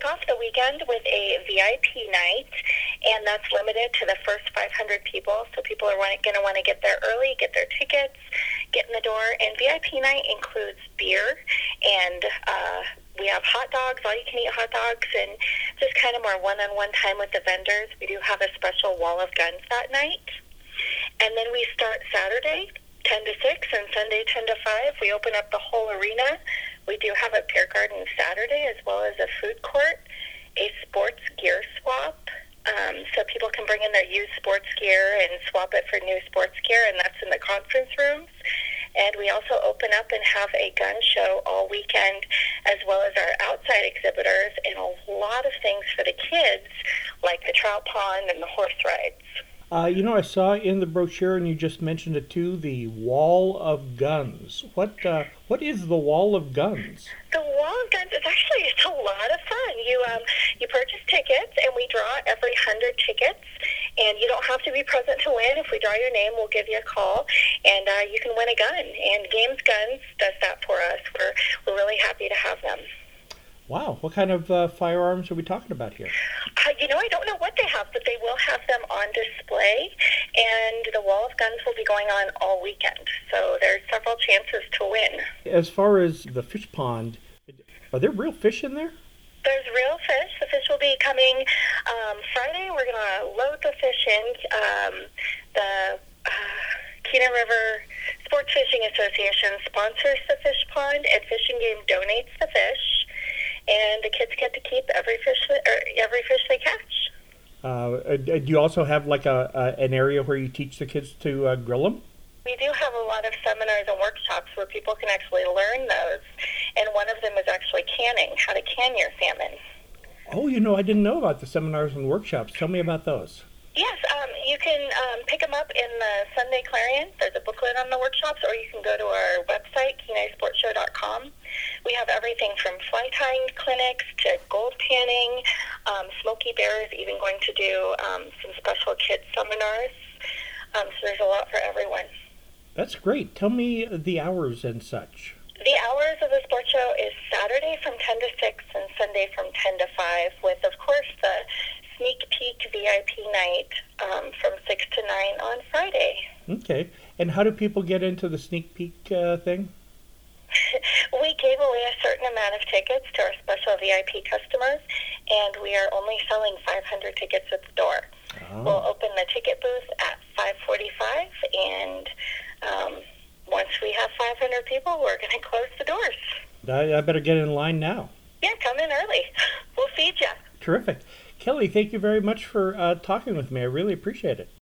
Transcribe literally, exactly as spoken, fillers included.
off the weekend with a V I P night, and that's limited to the first five hundred people. So people are going to want to get there early, get their tickets, get in the door. And V I P night includes beer, and uh, we have hot dogs, all-you-can-eat hot dogs, and just kind of more one-on-one time with the vendors. We do have a special wall of guns that night. And then we start Saturday, ten to six, and Sunday, ten to five. We open up the whole arena. We do have a beer garden Saturday, as well as a food court, a sports gear swap. Um, so people can bring in their used sports gear and swap it for new sports gear, and that's in the conference rooms. And we also open up and have a gun show all weekend, as well as our outside exhibitors and a lot of things for the kids, like the trout pond and the horse rides. Uh, you know, I saw in the brochure, and you just mentioned it too, the Wall of Guns. What uh, what is the Wall of Guns? The Wall of Guns is actually it's a lot of fun. You um you purchase tickets, and we draw every hundred tickets, and you don't have to be present to win. If we draw your name, we'll give you a call, and uh, you can win a gun. And Games Guns does that for us. We're we're really happy to have them. Wow, what kind of uh, firearms are we talking about here? Uh, you know, I don't know what they have, but they will have them on display, and the Wall of Guns will be going on all weekend. So there's several chances to win. As far as the fish pond, are there real fish in there? There's real fish. The fish will be coming um, Friday. We're going to load the fish in. Um, the uh, Kena River Sports Fishing Association sponsors the fish pond, and Fish and Game donates the fish. And the kids get to keep every fish that, or every fish they catch. Uh, do you also have like a, a an area where you teach the kids to uh, grill them? We do have a lot of seminars and workshops where people can actually learn those. And one of them is actually canning, how to can your salmon. Oh, you know, I didn't know about the seminars and workshops. Tell me about those. Yes, um, you can um, pick them up in the Sunday Clarion. There's a booklet on the workshops, or you can go to our website, Kenai Sports Show dot com. We have everything from fly tying clinics to gold panning. Um, Smokey Bear is even going to do um, some special kids seminars. Um, so there's a lot for everyone. That's great. Tell me the hours and such. The hours of the sports show is Saturday from ten to six and Sunday from ten to five, with, of course, the sneak peek V I P night um, from six to nine on Friday. Okay. And how do people get into the sneak peek uh, thing? We gave away a certain amount of tickets to our special V I P customers, and we are only selling five hundred tickets at the door. Oh. We'll open the ticket booth at five forty-five, and um, once we have five hundred people, we're going to close the doors. I, I better get in line now. Yeah, come in early. We'll feed you. Terrific. Kelly, thank you very much for uh, talking with me. I really appreciate it.